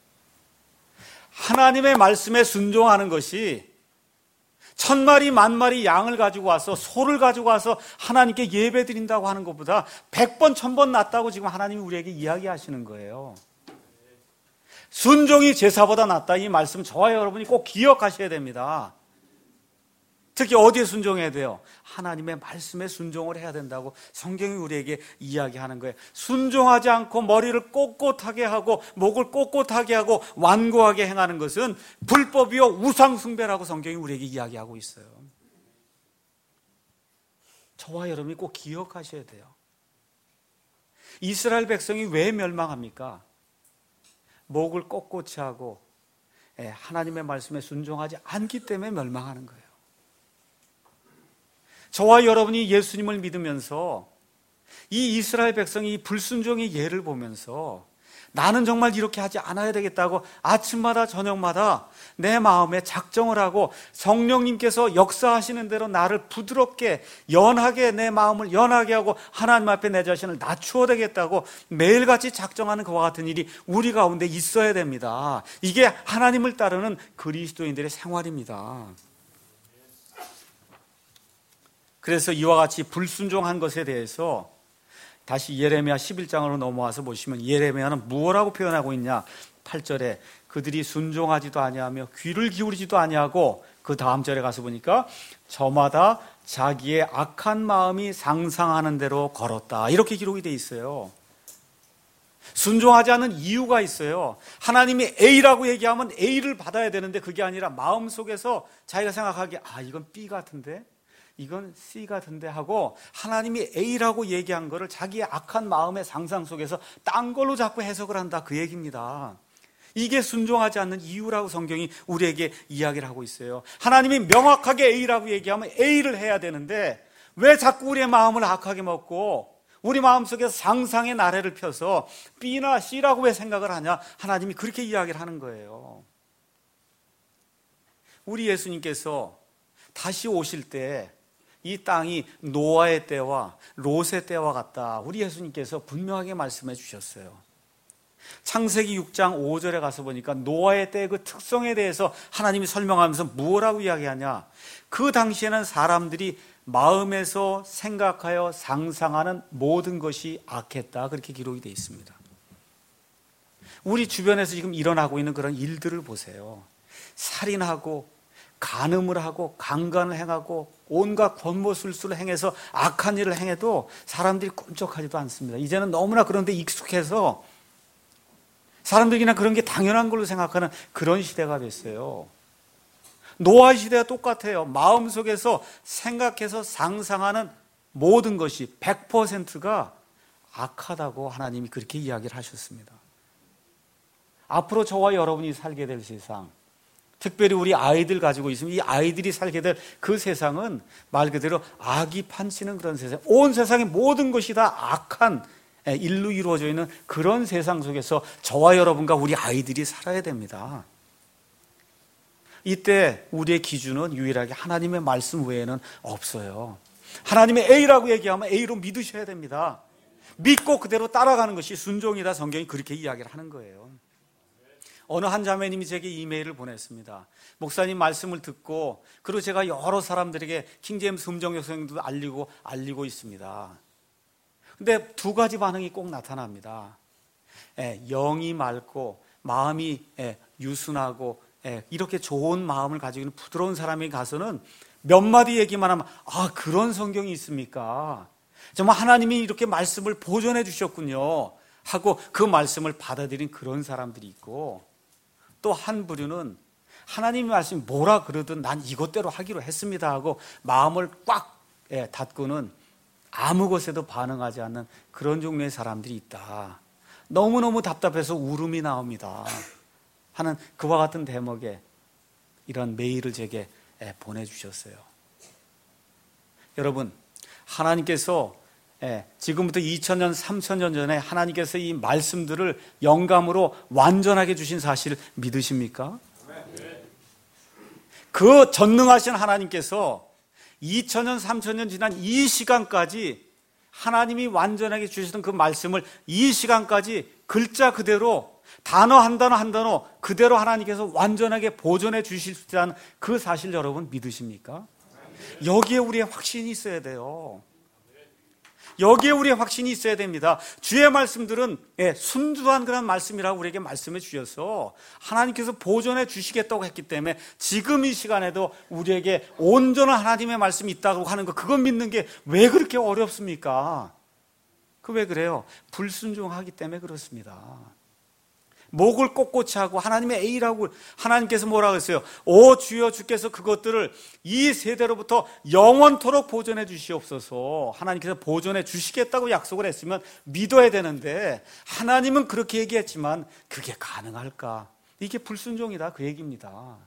하나님의 말씀에 순종하는 것이 천마리 만마리 양을 가지고 와서 소를 가지고 와서 하나님께 예배 드린다고 하는 것보다 백번 천번 낫다고 지금 하나님이 우리에게 이야기하시는 거예요. 순종이 제사보다 낫다 이 말씀 저와 여러분이 꼭 기억하셔야 됩니다. 특히 어디에 순종해야 돼요? 하나님의 말씀에 순종을 해야 된다고 성경이 우리에게 이야기하는 거예요. 순종하지 않고 머리를 꼿꼿하게 하고 목을 꼿꼿하게 하고 완고하게 행하는 것은 불법이요 우상숭배라고 성경이 우리에게 이야기하고 있어요. 저와 여러분이 꼭 기억하셔야 돼요. 이스라엘 백성이 왜 멸망합니까? 목을 꼿꼿이 하고 하나님의 말씀에 순종하지 않기 때문에 멸망하는 거예요. 저와 여러분이 예수님을 믿으면서 이 이스라엘 백성이 불순종의 예를 보면서 나는 정말 이렇게 하지 않아야 되겠다고 아침마다 저녁마다 내 마음에 작정을 하고 성령님께서 역사하시는 대로 나를 부드럽게 연하게 내 마음을 연하게 하고 하나님 앞에 내 자신을 낮추어 되겠다고 매일같이 작정하는 그와 같은 일이 우리 가운데 있어야 됩니다. 이게 하나님을 따르는 그리스도인들의 생활입니다. 그래서 이와 같이 불순종한 것에 대해서 다시 예레미야 십일 장으로 넘어와서 보시면 예레미야는 무엇라고 표현하고 있냐? 팔 절에 그들이 순종하지도 아니하며 귀를 기울이지도 아니하고, 그 다음 절에 가서 보니까 저마다 자기의 악한 마음이 상상하는 대로 걸었다, 이렇게 기록이 돼 있어요. 순종하지 않는 이유가 있어요. 하나님이 A라고 얘기하면 A를 받아야 되는데 그게 아니라 마음속에서 자기가 생각하기에 아 이건 B 같은데 이건 C 같은데 하고 하나님이 A라고 얘기한 거를 자기의 악한 마음의 상상 속에서 딴 걸로 자꾸 해석을 한다, 그 얘기입니다. 이게 순종하지 않는 이유라고 성경이 우리에게 이야기를 하고 있어요. 하나님이 명확하게 A라고 얘기하면 A를 해야 되는데 왜 자꾸 우리의 마음을 악하게 먹고 우리 마음속에서 상상의 나래를 펴서 B나 C라고 왜 생각을 하냐? 하나님이 그렇게 이야기를 하는 거예요. 우리 예수님께서 다시 오실 때 이 땅이 노아의 때와 롯의 때와 같다, 우리 예수님께서 분명하게 말씀해 주셨어요. 창세기 육 장 오 절에 가서 보니까 노아의 때의 그 특성에 대해서 하나님이 설명하면서 뭐라고 이야기하냐? 그 당시에는 사람들이 마음에서 생각하여 상상하는 모든 것이 악했다, 그렇게 기록이 되어 있습니다. 우리 주변에서 지금 일어나고 있는 그런 일들을 보세요. 살인하고 간음을 하고 강간을 행하고 온갖 권모술수를 행해서 악한 일을 행해도 사람들이 꿈쩍하지도 않습니다. 이제는 너무나 그런 데 익숙해서 사람들이 그냥 그런 게 당연한 걸로 생각하는 그런 시대가 됐어요. 노아 시대가 똑같아요. 마음속에서 생각해서 상상하는 모든 것이 백 퍼센트가 악하다고 하나님이 그렇게 이야기를 하셨습니다. 앞으로 저와 여러분이 살게 될 세상, 특별히 우리 아이들 가지고 있으면 이 아이들이 살게 될 그 세상은 말 그대로 악이 판치는 그런 세상, 온 세상의 모든 것이 다 악한 일로 이루어져 있는 그런 세상 속에서 저와 여러분과 우리 아이들이 살아야 됩니다. 이때 우리의 기준은 유일하게 하나님의 말씀 외에는 없어요. 하나님의 A라고 얘기하면 A로 믿으셔야 됩니다. 믿고 그대로 따라가는 것이 순종이다, 성경이 그렇게 이야기를 하는 거예요. 어느 한 자매님이 제게 이메일을 보냈습니다. 목사님 말씀을 듣고, 그리고 제가 여러 사람들에게 킹제임스 음정역성도 알리고 알리고 있습니다. 근데 두 가지 반응이 꼭 나타납니다. 예, 영이 맑고 마음이 예, 유순하고 예, 이렇게 좋은 마음을 가지고 있는 부드러운 사람이 가서는 몇 마디 얘기만 하면 아, 그런 성경이 있습니까? 정말 하나님이 이렇게 말씀을 보존해 주셨군요 하고 그 말씀을 받아들인 그런 사람들이 있고, 또 한 부류는 하나님의 말씀이 뭐라 그러든 난 이것대로 하기로 했습니다 하고 마음을 꽉 예, 닫고는 아무 것에도 반응하지 않는 그런 종류의 사람들이 있다. 너무너무 답답해서 울음이 나옵니다 하는 그와 같은 대목에 이런 메일을 제게 예, 보내주셨어요. 여러분, 하나님께서 예, 지금부터 이천 년, 삼천 년 전에 하나님께서 이 말씀들을 영감으로 완전하게 주신 사실을 믿으십니까? 네. 그 전능하신 하나님께서 이천 년, 삼천 년 지난 이 시간까지 하나님이 완전하게 주시던 그 말씀을 이 시간까지 글자 그대로 단어 한 단어 한 단어 그대로 하나님께서 완전하게 보존해 주실 수 있다는 그 사실 여러분 믿으십니까? 여기에 우리의 확신이 있어야 돼요. 여기에 우리의 확신이 있어야 됩니다. 주의 말씀들은 예, 순수한 그런 말씀이라고 우리에게 말씀해 주셔서 하나님께서 보존해 주시겠다고 했기 때문에 지금 이 시간에도 우리에게 온전한 하나님의 말씀이 있다고 하는 거, 그건 믿는 게 왜 그렇게 어렵습니까? 그 왜 그래요? 불순종하기 때문에 그렇습니다. 목을 꼿꼿이 하고 하나님의 A라고 하나님께서 뭐라고 했어요? 오 주여, 주께서 그것들을 이 세대로부터 영원토록 보존해 주시옵소서. 하나님께서 보존해 주시겠다고 약속을 했으면 믿어야 되는데 하나님은 그렇게 얘기했지만 그게 가능할까? 이게 불순종이다, 그 얘기입니다.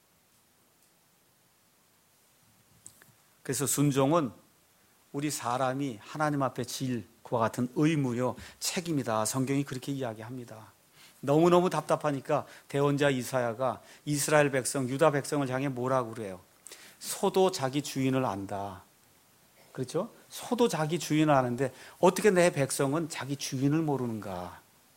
그래서 순종은 우리 사람이 하나님 앞에 질 그와 같은 의무요 책임이다, 성경이 그렇게 이야기합니다. 너무너무 답답하니까 대언자 이사야가 이스라엘 백성, 유다 백성을 향해 뭐라고 그래요? 소도 자기 주인을 안다. 그렇죠? 소도 자기 주인을 아는데 어떻게 내 백성은 자기 주인을 모르는가?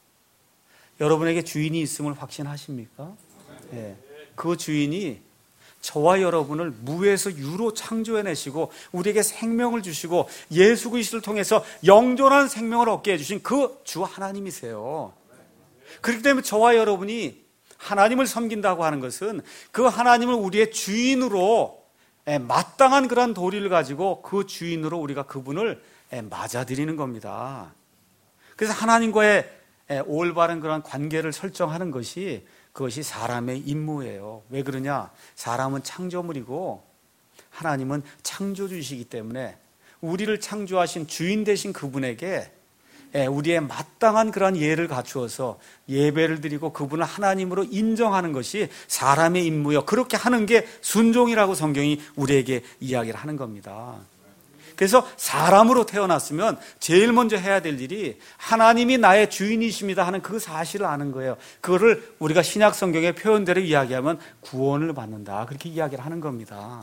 여러분에게 주인이 있음을 확신하십니까? 네. 그 주인이 저와 여러분을 무에서 유로 창조해내시고 우리에게 생명을 주시고 예수 그리스도를 통해서 영존한 생명을 얻게 해주신 그 주 하나님이세요. 그렇기 때문에 저와 여러분이 하나님을 섬긴다고 하는 것은 그 하나님을 우리의 주인으로 마땅한 그런 도리를 가지고 그 주인으로 우리가 그분을 맞아들이는 겁니다. 그래서 하나님과의 올바른 그런 관계를 설정하는 것이 그것이 사람의 임무예요. 왜 그러냐? 사람은 창조물이고 하나님은 창조주이시기 때문에 우리를 창조하신 주인 되신 그분에게 우리의 마땅한 그런 예를 갖추어서 예배를 드리고 그분을 하나님으로 인정하는 것이 사람의 임무요. 그렇게 하는 게 순종이라고 성경이 우리에게 이야기를 하는 겁니다. 그래서 사람으로 태어났으면 제일 먼저 해야 될 일이 하나님이 나의 주인이십니다 하는 그 사실을 아는 거예요. 그거를 우리가 신약 성경의 표현대로 이야기하면 구원을 받는다. 그렇게 이야기를 하는 겁니다.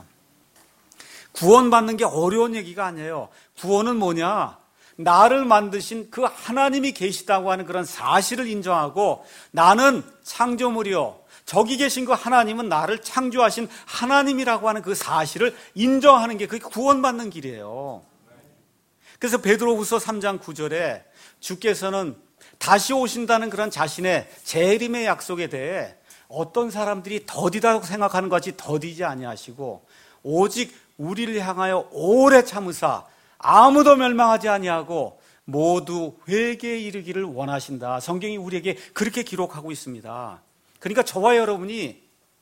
구원받는 게 어려운 얘기가 아니에요. 구원은 뭐냐? 나를 만드신 그 하나님이 계시다고 하는 그런 사실을 인정하고 나는 창조물이요. 저기 계신 그 하나님은 나를 창조하신 하나님이라고 하는 그 사실을 인정하는 게 그게 구원받는 길이에요. 그래서 베드로후서 삼 장 구 절에 주께서는 다시 오신다는 그런 자신의 재림의 약속에 대해 어떤 사람들이 더디다고 생각하는 것 같이 더디지 아니하시고 오직 우리를 향하여 오래 참으사 아무도 멸망하지 아니하고 모두 회개에 이르기를 원하신다. 성경이 우리에게 그렇게 기록하고 있습니다. 그러니까 저와 여러분이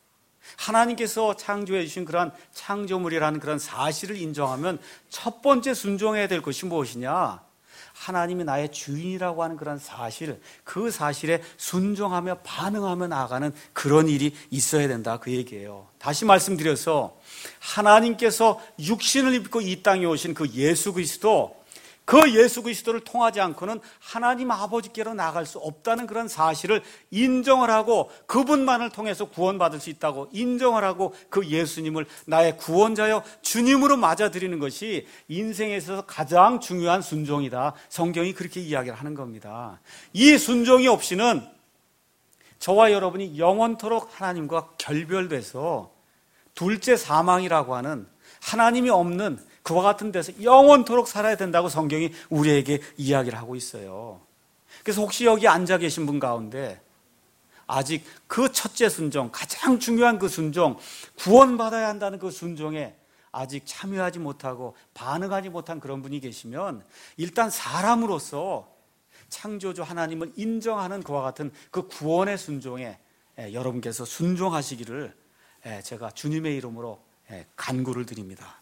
하나님께서 창조해 주신 그런 창조물이라는 그런 사실을 인정하면 첫 번째 순종해야 될 것이 무엇이냐? 하나님이 나의 주인이라고 하는 그런 사실, 그 사실에 순종하며 반응하며 나아가는 그런 일이 있어야 된다, 그 얘기예요. 다시 말씀드려서 하나님께서 육신을 입고 이 땅에 오신 그 예수 그리스도, 그 예수 그리스도를 통하지 않고는 하나님 아버지께로 나갈 수 없다는 그런 사실을 인정을 하고 그분만을 통해서 구원받을 수 있다고 인정을 하고 그 예수님을 나의 구원자여 주님으로 맞아들이는 것이 인생에 있어서 가장 중요한 순종이다. 성경이 그렇게 이야기를 하는 겁니다. 이 순종이 없이는 저와 여러분이 영원토록 하나님과 결별돼서 둘째 사망이라고 하는 하나님이 없는 그와 같은 데서 영원토록 살아야 된다고 성경이 우리에게 이야기를 하고 있어요. 그래서 혹시 여기 앉아 계신 분 가운데 아직 그 첫째 순종, 가장 중요한 그 순종, 구원받아야 한다는 그 순종에 아직 참여하지 못하고 반응하지 못한 그런 분이 계시면 일단 사람으로서 창조주 하나님을 인정하는 그와 같은 그 구원의 순종에 여러분께서 순종하시기를 제가 주님의 이름으로 간구를 드립니다.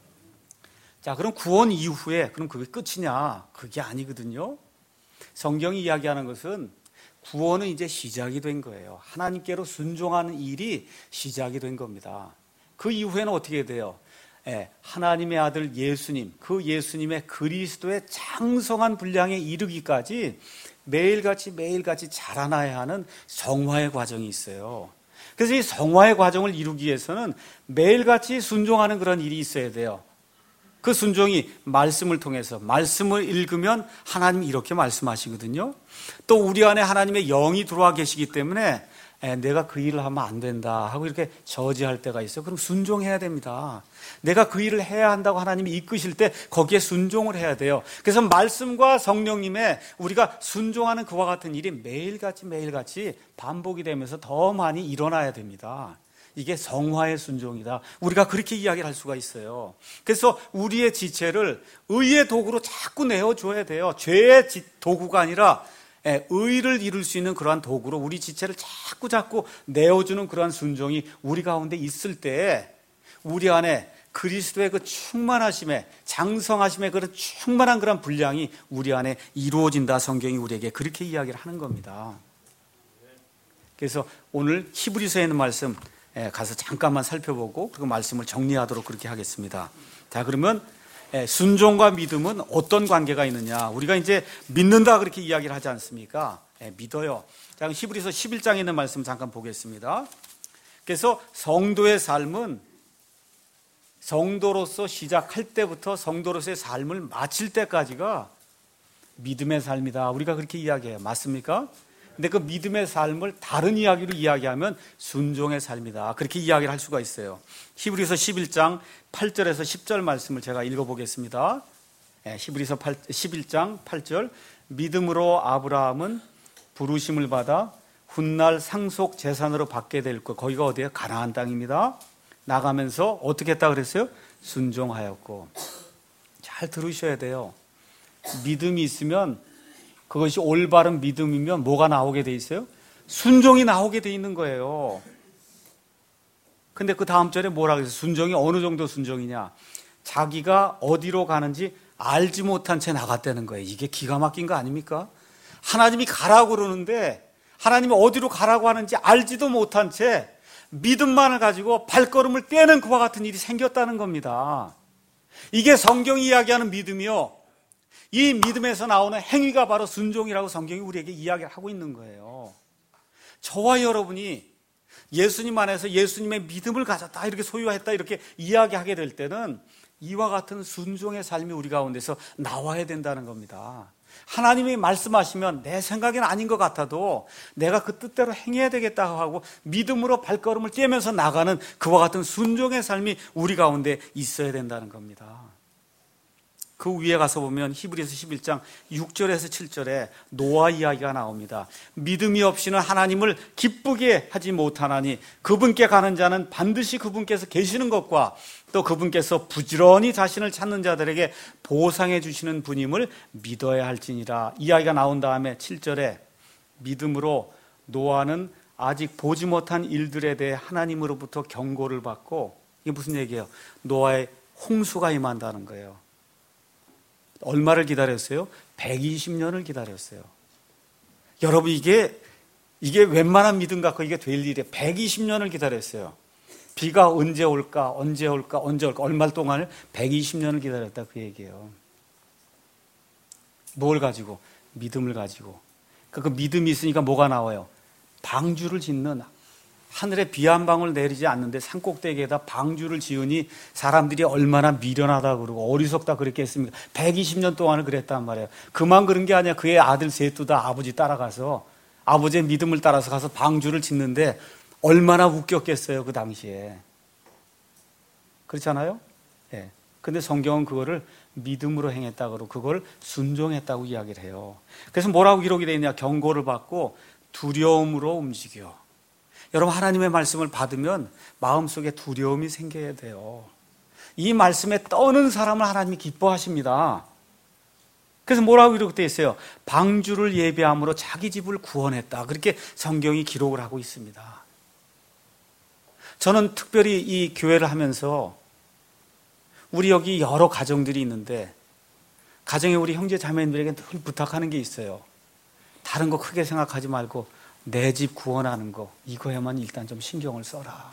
자, 그럼 구원 이후에 그럼 그게 끝이냐? 그게 아니거든요. 성경이 이야기하는 것은 구원은 이제 시작이 된 거예요. 하나님께로 순종하는 일이 시작이 된 겁니다. 그 이후에는 어떻게 돼요? 예, 하나님의 아들 예수님, 그 예수님의 그리스도의 장성한 분량에 이르기까지 매일같이 매일같이 자라나야 하는 성화의 과정이 있어요. 그래서 이 성화의 과정을 이루기 위해서는 매일같이 순종하는 그런 일이 있어야 돼요. 그 순종이 말씀을 통해서, 말씀을 읽으면 하나님이 이렇게 말씀하시거든요. 또 우리 안에 하나님의 영이 들어와 계시기 때문에 에, 내가 그 일을 하면 안 된다 하고 이렇게 저지할 때가 있어요. 그럼 순종해야 됩니다. 내가 그 일을 해야 한다고 하나님이 이끄실 때 거기에 순종을 해야 돼요. 그래서 말씀과 성령님의 우리가 순종하는 그와 같은 일이 매일같이 매일같이 반복이 되면서 더 많이 일어나야 됩니다. 이게 성화의 순종이다. 우리가 그렇게 이야기를 할 수가 있어요. 그래서 우리의 지체를 의의 도구로 자꾸 내어줘야 돼요. 죄의 도구가 아니라 의를 이룰 수 있는 그러한 도구로 우리 지체를 자꾸 자꾸 내어주는 그러한 순종이 우리 가운데 있을 때 우리 안에 그리스도의 그 충만하심에, 장성하심의 그런 충만한 그런 분량이 우리 안에 이루어진다. 성경이 우리에게 그렇게 이야기를 하는 겁니다. 그래서 오늘 히브리서에 있는 말씀 가서 잠깐만 살펴보고 그리고 말씀을 정리하도록 그렇게 하겠습니다. 자, 그러면 순종과 믿음은 어떤 관계가 있느냐? 우리가 이제 믿는다 그렇게 이야기를 하지 않습니까? 예, 믿어요. 자, 히브리서 십일 장에 있는 말씀 잠깐 보겠습니다. 그래서 성도의 삶은 성도로서 시작할 때부터 성도로서의 삶을 마칠 때까지가 믿음의 삶이다. 우리가 그렇게 이야기해요. 맞습니까? 근데 그 믿음의 삶을 다른 이야기로 이야기하면 순종의 삶이다. 그렇게 이야기를 할 수가 있어요. 히브리서 십일 장 팔 절에서 십 절 말씀을 제가 읽어보겠습니다. 네, 히브리서 십일 장 팔 절. 믿음으로 아브라함은 부르심을 받아 훗날 상속 재산으로 받게 될 것. 거기가 어디예요? 가나안 땅입니다. 나가면서 어떻게 했다 그랬어요? 순종하였고. 잘 들으셔야 돼요. 믿음이 있으면, 그것이 올바른 믿음이면 뭐가 나오게 돼 있어요? 순종이 나오게 돼 있는 거예요. 근데 그 다음 절에 뭐라 그랬어요? 순종이 어느 정도 순종이냐? 자기가 어디로 가는지 알지 못한 채 나갔다는 거예요. 이게 기가 막힌 거 아닙니까? 하나님이 가라고 그러는데 하나님이 어디로 가라고 하는지 알지도 못한 채 믿음만을 가지고 발걸음을 떼는 그와 같은 일이 생겼다는 겁니다. 이게 성경이 이야기하는 믿음이요. 이 믿음에서 나오는 행위가 바로 순종이라고 성경이 우리에게 이야기를 하고 있는 거예요. 저와 여러분이 예수님 안에서 예수님의 믿음을 가졌다, 이렇게 소유했다, 이렇게 이야기하게 될 때는 이와 같은 순종의 삶이 우리 가운데서 나와야 된다는 겁니다. 하나님이 말씀하시면 내 생각에는 아닌 것 같아도 내가 그 뜻대로 행해야 되겠다고 하고 믿음으로 발걸음을 떼면서 나가는 그와 같은 순종의 삶이 우리 가운데 있어야 된다는 겁니다. 그 위에 가서 보면 히브리서 십일 장 육 절에서 칠 절에 노아 이야기가 나옵니다. 믿음이 없이는 하나님을 기쁘게 하지 못하나니 그분께 가는 자는 반드시 그분께서 계시는 것과 또 그분께서 부지런히 자신을 찾는 자들에게 보상해 주시는 분임을 믿어야 할지니라. 이야기가 나온 다음에 칠 절에 믿음으로 노아는 아직 보지 못한 일들에 대해 하나님으로부터 경고를 받고, 이게 무슨 얘기예요? 노아의 홍수가 임한다는 거예요. 얼마를 기다렸어요? 백이십 년을 기다렸어요. 여러분, 이게 이게 웬만한 믿음 갖고 이게 될 일이에요. 백이십 년을 기다렸어요. 비가 언제 올까, 언제 올까, 언제 올까, 얼마 동안을 백이십 년을 기다렸다, 그 얘기예요. 뭘 가지고? 믿음을 가지고. 그 믿음이 있으니까 뭐가 나와요? 방주를 짓는, 하늘에 비 한 방울 내리지 않는데 산꼭대기에다 방주를 지으니 사람들이 얼마나 미련하다 그러고 어리석다 그랬겠습니까? 백이십 년 동안을 그랬단 말이에요. 그만 그런 게 아니야. 그의 아들 셋도 다 아버지 따라가서, 아버지의 믿음을 따라서 가서 방주를 짓는데 얼마나 웃겼겠어요, 그 당시에. 그렇잖아요? 예. 근데 성경은 그거를 믿음으로 행했다고 그러고 그걸 순종했다고 이야기를 해요. 그래서 뭐라고 기록이 되어 있냐? 경고를 받고 두려움으로 움직여. 여러분, 하나님의 말씀을 받으면 마음속에 두려움이 생겨야 돼요. 이 말씀에 떠는 사람을 하나님이 기뻐하십니다. 그래서 뭐라고 이렇게 되어 있어요? 방주를 예배함으로 자기 집을 구원했다. 그렇게 성경이 기록을 하고 있습니다. 저는 특별히 이 교회를 하면서 우리 여기 여러 가정들이 있는데 가정에 우리 형제 자매님들에게 늘 부탁하는 게 있어요. 다른 거 크게 생각하지 말고 내 집 구원하는 거, 이거에만 일단 좀 신경을 써라.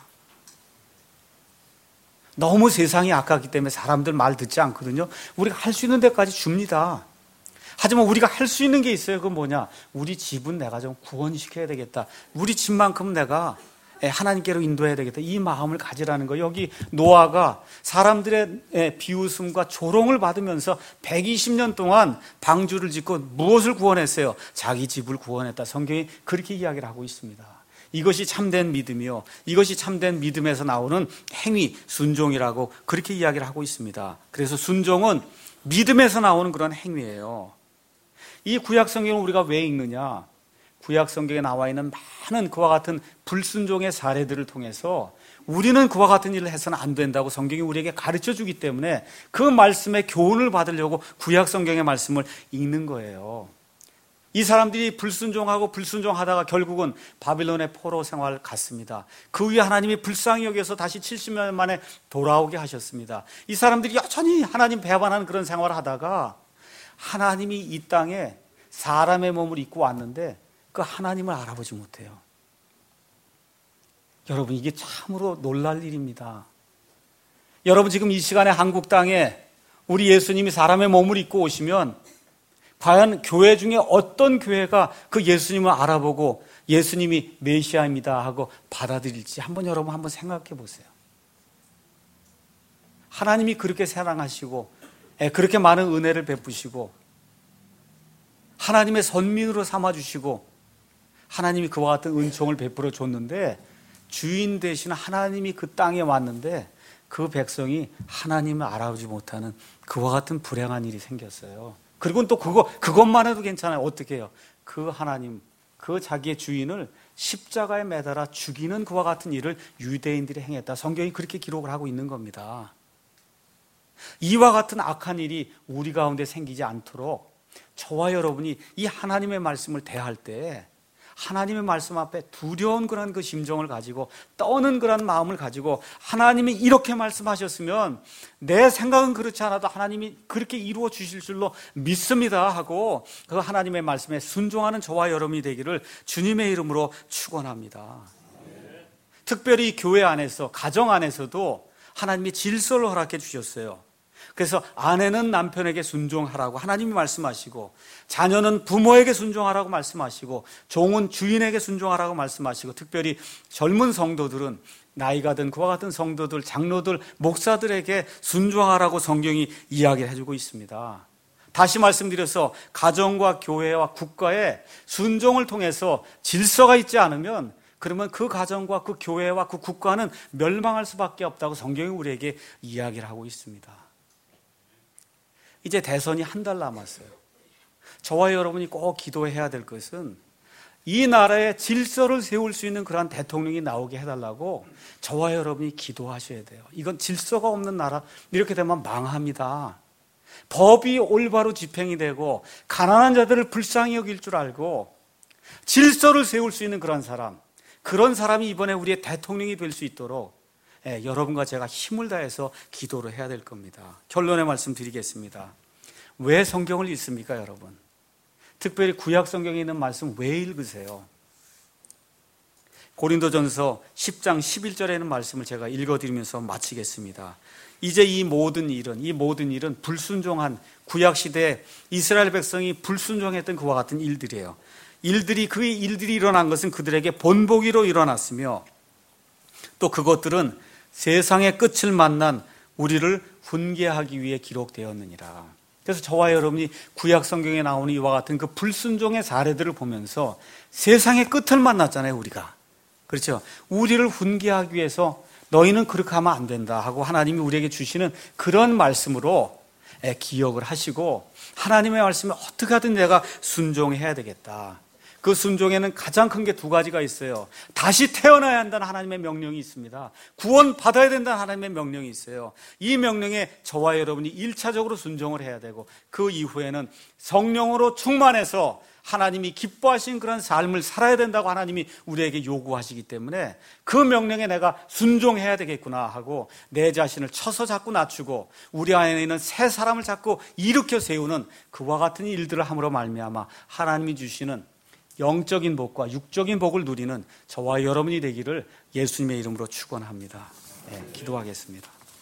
너무 세상이 아깝기 때문에 사람들 말 듣지 않거든요. 우리가 할 수 있는 데까지 줍니다. 하지만 우리가 할 수 있는 게 있어요. 그건 뭐냐? 우리 집은 내가 좀 구원시켜야 되겠다. 우리 집만큼 내가 하나님께로 인도해야 되겠다. 이 마음을 가지라는 거. 여기 노아가 사람들의 비웃음과 조롱을 받으면서 백이십 년 동안 방주를 짓고 무엇을 구원했어요? 자기 집을 구원했다. 성경이 그렇게 이야기를 하고 있습니다. 이것이 참된 믿음이요, 이것이 참된 믿음에서 나오는 행위, 순종이라고 그렇게 이야기를 하고 있습니다. 그래서 순종은 믿음에서 나오는 그런 행위예요. 이 구약 성경을 우리가 왜 읽느냐? 구약 성경에 나와 있는 많은 그와 같은 불순종의 사례들을 통해서 우리는 그와 같은 일을 해서는 안 된다고 성경이 우리에게 가르쳐 주기 때문에 그 말씀의 교훈을 받으려고 구약 성경의 말씀을 읽는 거예요. 이 사람들이 불순종하고 불순종하다가 결국은 바빌론의 포로 생활을 갔습니다. 그 위에 하나님이 불쌍히 여겨서 다시 칠십 년 만에 돌아오게 하셨습니다. 이 사람들이 여전히 하나님 배반하는 그런 생활을 하다가 하나님이 이 땅에 사람의 몸을 입고 왔는데 그 하나님을 알아보지 못해요. 여러분, 이게 참으로 놀랄 일입니다. 여러분, 지금 이 시간에 한국 땅에 우리 예수님이 사람의 몸을 입고 오시면 과연 교회 중에 어떤 교회가 그 예수님을 알아보고 예수님이 메시아입니다 하고 받아들일지 한번 여러분 한번 생각해 보세요. 하나님이 그렇게 사랑하시고 그렇게 많은 은혜를 베푸시고 하나님의 선민으로 삼아주시고 하나님이 그와 같은 은총을 베풀어 줬는데 주인 되신 하나님이 그 땅에 왔는데 그 백성이 하나님을 알아보지 못하는 그와 같은 불행한 일이 생겼어요. 그리고 또 그거, 그것만 해도 괜찮아요. 어떻게 해요? 그 하나님, 그 자기의 주인을 십자가에 매달아 죽이는 그와 같은 일을 유대인들이 행했다. 성경이 그렇게 기록을 하고 있는 겁니다. 이와 같은 악한 일이 우리 가운데 생기지 않도록 저와 여러분이 이 하나님의 말씀을 대할 때 하나님의 말씀 앞에 두려운 그런 그 심정을 가지고 떠는 그런 마음을 가지고 하나님이 이렇게 말씀하셨으면 내 생각은 그렇지 않아도 하나님이 그렇게 이루어 주실 줄로 믿습니다 하고 그 하나님의 말씀에 순종하는 저와 여러분이 되기를 주님의 이름으로 축원합니다. 특별히 교회 안에서 가정 안에서도 하나님이 질서를 허락해 주셨어요. 그래서 아내는 남편에게 순종하라고 하나님이 말씀하시고 자녀는 부모에게 순종하라고 말씀하시고 종은 주인에게 순종하라고 말씀하시고 특별히 젊은 성도들은 나이가 든 그와 같은 성도들, 장로들, 목사들에게 순종하라고 성경이 이야기를 해주고 있습니다. 다시 말씀드려서 가정과 교회와 국가의 순종을 통해서 질서가 있지 않으면 그러면 그 가정과 그 교회와 그 국가는 멸망할 수밖에 없다고 성경이 우리에게 이야기를 하고 있습니다. 이제 대선이 한 달 남았어요. 저와 여러분이 꼭 기도해야 될 것은 이 나라에 질서를 세울 수 있는 그러한 대통령이 나오게 해달라고 저와 여러분이 기도하셔야 돼요. 이건 질서가 없는 나라, 이렇게 되면 망합니다. 법이 올바로 집행이 되고 가난한 자들을 불쌍히 여길 줄 알고 질서를 세울 수 있는 그런 사람, 그런 사람이 이번에 우리의 대통령이 될 수 있도록 예, 여러분과 제가 힘을 다해서 기도를 해야 될 겁니다. 결론의 말씀 드리겠습니다. 왜 성경을 읽습니까, 여러분? 특별히 구약 성경에 있는 말씀 왜 읽으세요? 고린도전서 십 장 십일 절에 있는 말씀을 제가 읽어드리면서 마치겠습니다. 이제 이 모든 일은 이 모든 일은 불순종한 구약 시대에 이스라엘 백성이 불순종했던 그와 같은 일들이에요. 일들이 그 일들이 일어난 것은 그들에게 본보기로 일어났으며 또 그것들은 세상의 끝을 만난 우리를 훈계하기 위해 기록되었느니라. 그래서 저와 여러분이 구약 성경에 나오는 이와 같은 그 불순종의 사례들을 보면서 세상의 끝을 만났잖아요, 우리가. 그렇죠? 우리를 훈계하기 위해서 너희는 그렇게 하면 안 된다 하고 하나님이 우리에게 주시는 그런 말씀으로 기억을 하시고 하나님의 말씀에 어떻게 하든 내가 순종해야 되겠다. 그 순종에는 가장 큰 게 두 가지가 있어요. 다시 태어나야 한다는 하나님의 명령이 있습니다. 구원 받아야 된다는 하나님의 명령이 있어요. 이 명령에 저와 여러분이 일차적으로 순종을 해야 되고 그 이후에는 성령으로 충만해서 하나님이 기뻐하신 그런 삶을 살아야 된다고 하나님이 우리에게 요구하시기 때문에 그 명령에 내가 순종해야 되겠구나 하고 내 자신을 쳐서 자꾸 낮추고 우리 안에 있는 새 사람을 자꾸 일으켜 세우는 그와 같은 일들을 함으로 말미암아 하나님이 주시는 영적인 복과 육적인 복을 누리는 저와 여러분이 되기를 예수님의 이름으로 축원합니다. 네, 기도하겠습니다.